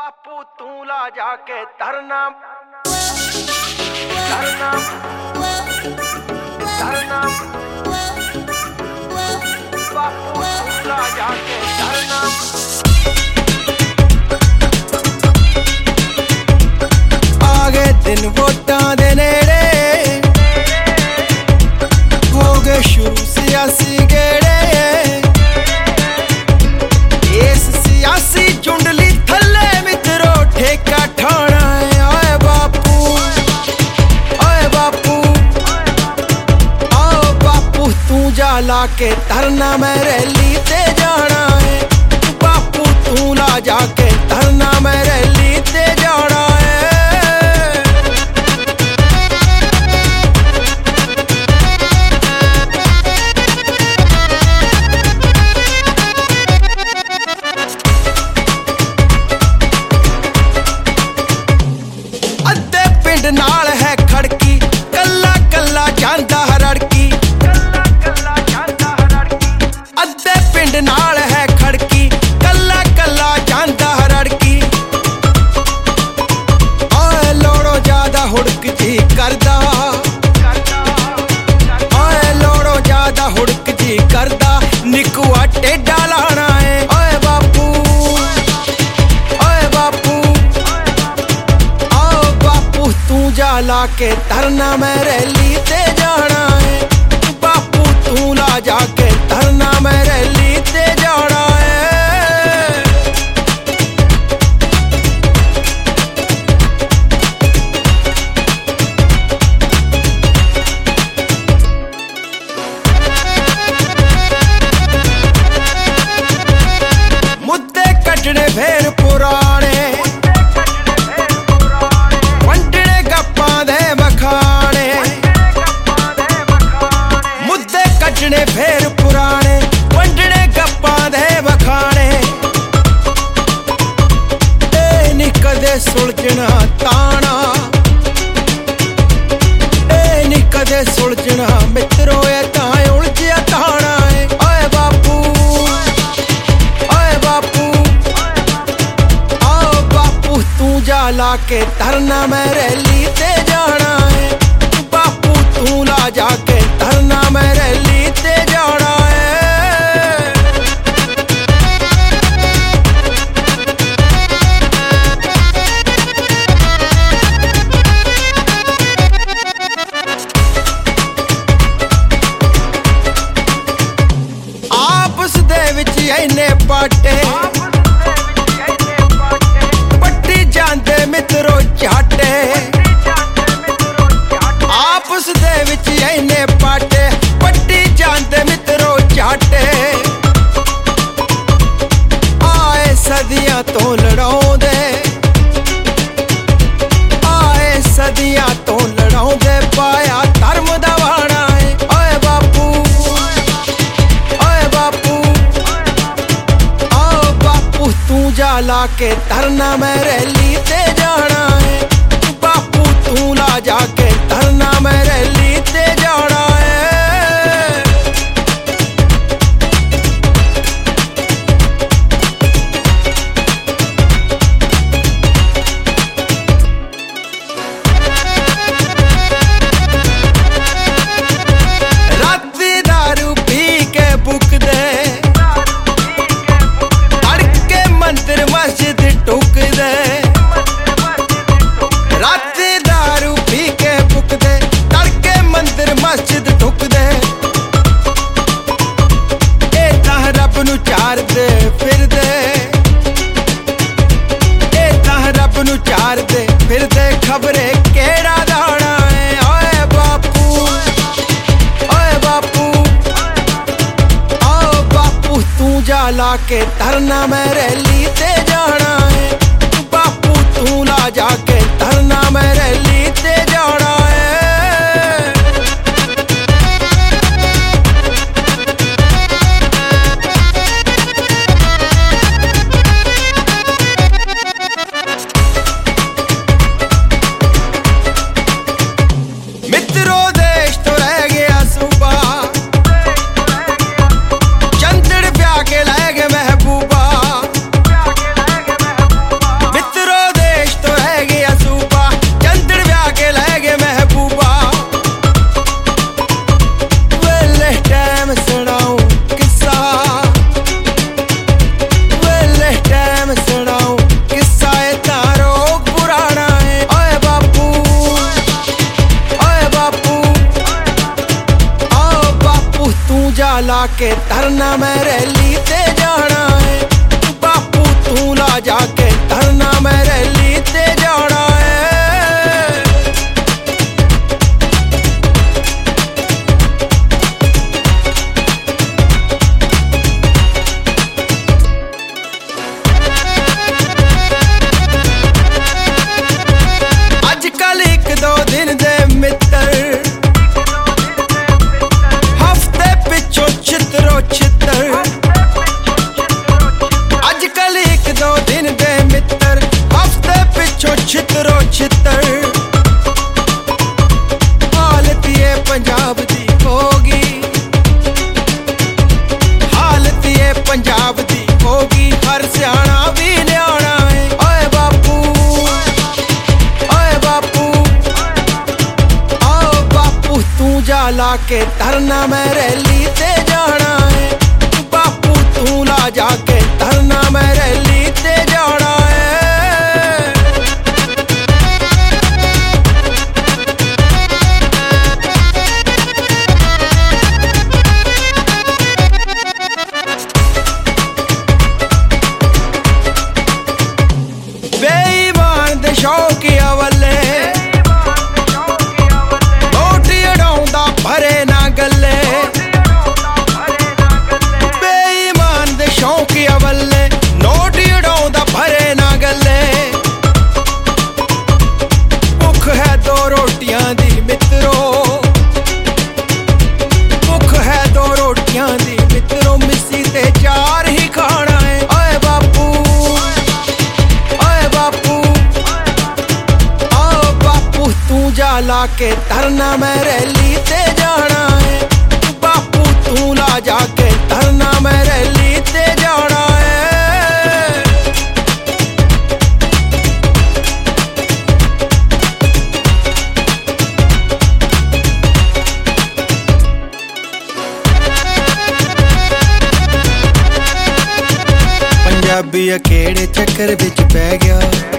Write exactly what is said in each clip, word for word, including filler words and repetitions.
बापू तू ला जाके धरना धरना धरना बापू तू ला जाके धरना। आगे दिन वोटां दे नेड़े हो गए शुरू सियासी गेड़े। इस सियासी चुंडली थल्ले मित्रो ठेका ठाना है। ओए बापू ओए बापू आओ बापू तू जा ला के धरना मैं रैली ते जाना है। बापू तू ला जाके धरना मैं रैली ते जाना है। नाल है खड़की कल्ला कल्ला जांदा रड़की। अद्धे पिंड नाल है खड़की कल्ला कल्ला जांदा रड़की। ओए लोड़ो ज्यादा हुड़क जी करदा ओए लोड़ो ज्यादा हुड़क जी करदा निकुआ टेढ़ा लाना है। ओए बापू ओए बापू तू जा ला के धरना मैं रैली ते जाना है। बापू तू ला जाके धरना मैं रैली ते जाना है। मुद्दे कटने फेर पुराने फेर पुराने वंडने गप्पां दे बखाने। ए नी कदे सुलझना ताना ए नी कदे सुलझना मित्रो ए तां उलझिया ताना है। ओए बापू ओए बापू आओ बापू तू जा ला के धरना मैं रैली ते जाना है। बापू तू ला जाके धरना मैं रैली ते जाना है। आपस दे विच इन्ने पाटे पट्टी जांदे मित्रो झाटे। आपस दे विच इन्ने पाटे पट्टी जांदे मित्रो झाटे। आए सदियां तो लड़ाउंदे आए सदियां तो लड़ाउंदे पाया धर्म दा वाणा है। ओए बापू ओए बापू आओ बापू तू जा ला के धरना मैं रैली ते जाना है। बापू तू ला जाके धरना मैं रैली ते जाना है। राती दारू पी के बुकदे अड़के मंदिर मस्जिद टुकदे। राती दारू पी के बुकदे तड़के मंदिर मस्जिद ठुकदे। ए तां रब नू चारदे फिरदे ए तां रब नू चारदे फिरदे खबरे केड़ा दाना है। ओए बापू ओए बापू आओ बापू तू जा ला के धरना मैं रैली ते जाना है। बापू तू ला जाके धरना मैं रैली ते जाना है। मित्रो देश तो रह गया सूबा चंदड़ ब्याह के लाए गए महबूबा। तरना मैं रैली ते जाना है। बापू तू ला जाके तरना मैं रैली ते जाना है। अजकल एक दो दिन दे मित्र हफ्ते पिछो छितरो छितर। अजकल एक दो दिन दे मित्र हफ्ते पिछो छितरो छितर। हालत ये पंजाब दी होगी, हालत ये पंजाब दी होगी, हर सियाना भी न्याणा है। ओए बापू ओए बापू आओ बापू तू जा ला के तरना मैं रैली ते जाना है। बापू तू ला जाके तरना मैं रैली ते जाना है। बेईमान दे शौकिया वल्ले रोटी अड़ाउंदा भरे ना गल्ले। बेईमान दे शौकिया वल्ले नोटी अड़ाउंदा भरे ना गल्ले। भुख है दो रोटियां दी मित्रो, भुख है दो रोटियां दी मित्रो, मिस्सी ते चार ही खाना है। ओए बापू ओए बापू आओ बापू तू जा ला के तरना मैं रैली ते जाना है। बापू तू ला जाके तरना मैं रैली ते जाना है। पंजाबी केड़े चक्कर विच पै गया,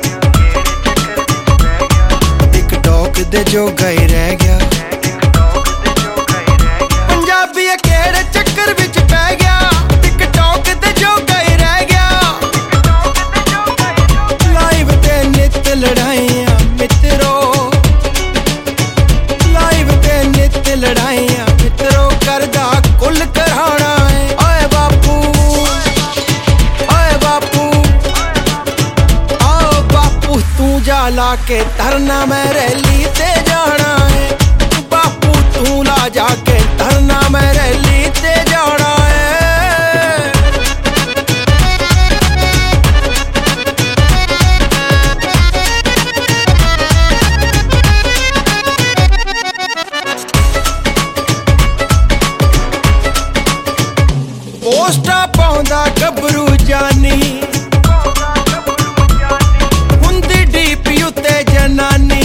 टिकटॉक दे जोगा ही रह गया। पंजाबी केड़े चक्कर विच पै गया, टिकटॉक दे जोगा ही रह गया। लाइव ते नित लड़ाइयां मित्रो, लाइव ते नित लड़ाइयां मित्रो, करदा कुल कराना है। ओए बापू ओए बापू आओ बापू तू जा ला के तरना मैं रैली ते जाना है। बापू तू ला जाके तरना मैं रैली ते जाना है। पोस्टा पाउंदा गबरू जानी हुंदी डीपी उत्ते जनानी।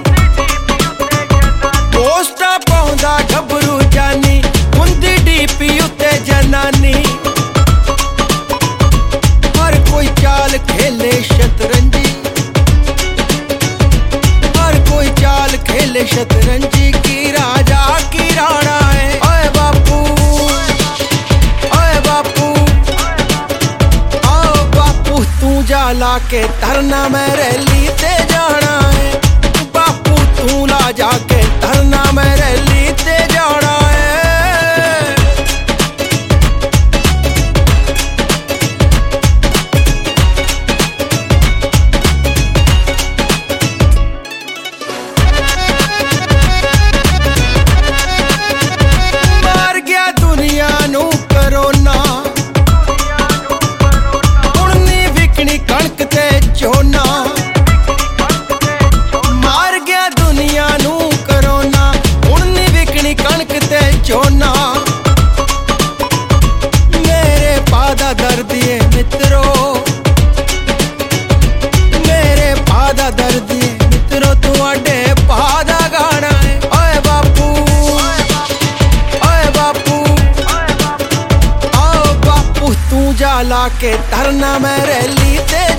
पोस्टा पाउंदा गबरू जानी हुंदी डीपी उत्ते जनानी। हर कोई चाल खेले शतरंजी, हर कोई चाल खेले शतरंजी, की राजा की राणा है। ओए बापू ओए बापू आओ बापू तू जा ला के तरना मैं रैली ते जाना है। बापू तू ला जाके तरना मैं रैली ते जाना है। मार गया दुनिया नू करोना, हुण नी विकनी कणक ते झोना। मार गया दुनिया नू करोना, हुण नी विकनी कणक ते झोना। मेरे पादा दर्दिए मित्रो, मेरे पादा दर्दिए मित्रो, तुहाडे पादा गाना है। ओए बापू ओए बापू आओ बापू तू जा ला के तरना मैं रैली ते